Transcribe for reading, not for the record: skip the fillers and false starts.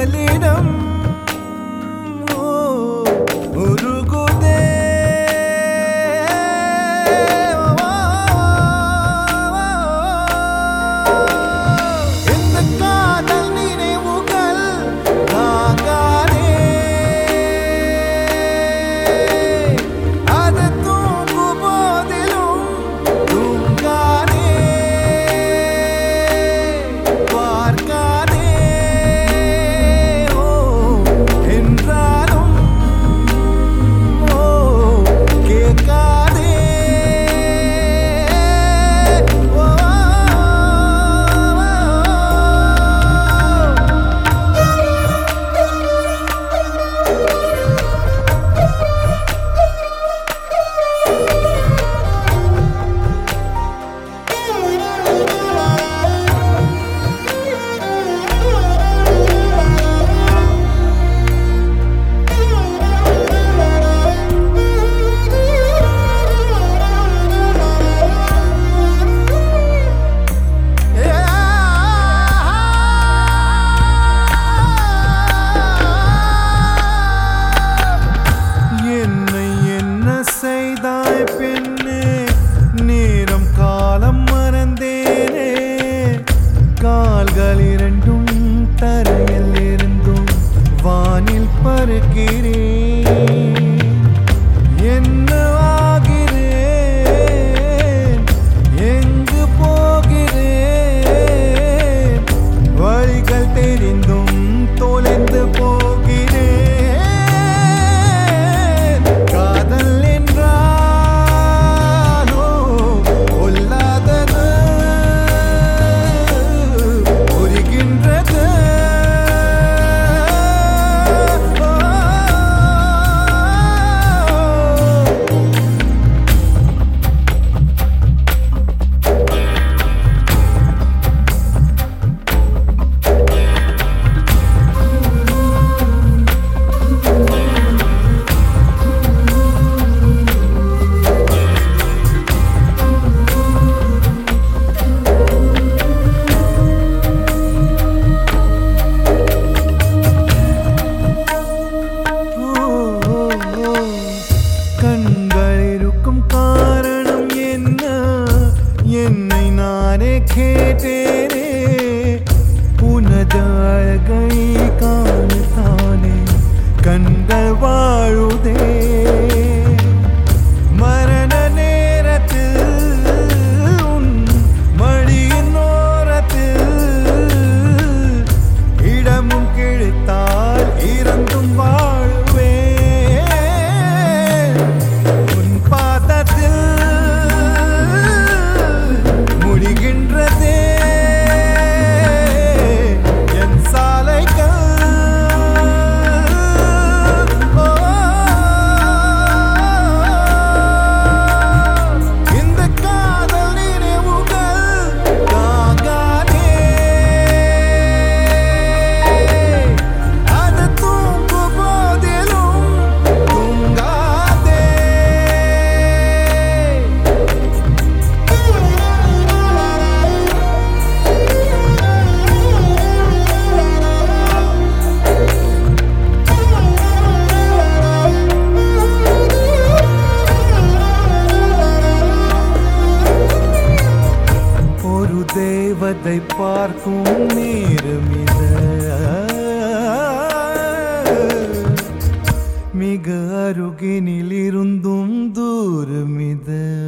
உடலிடம் உருகுதே இந்த காதல் நினைவுகள் தாங்காதே அது தூங்கும் போதிலும் தூங்காதே பார்க்காதே என்றாலும் கேட்காதே பெண்ணே நேரம் காலம் மறந்தேனே கால்கள் இரண்டும் தரையில் இருந்தும் வானில் பறக்கிறேன் என்ன ஆகிறேன் எங்கு போகிறேன் வழிகள் தெரிந்தும் தொலைந்து போகிறேன் காதல் காரணம் என்ன என்னை நானே கேட்டேனே உனது அழகை காணத்தானே கண்கள் வாழுதே மரண நேரத்தில் உன் மடியின் ஓரத்தில் இடமும் கிழித்தால் இறந்தும் வாழுவே முடிகின்றதே என் சாலைகள் இந்த காதல் நினைவுகள் தாங்காதே அது தூங்கும் போதிலும் தூங்காதே ஒரு தேவதை பார்க்கும் நேரம் இது மிக அருகினில் இருந்தும் தூரம் இது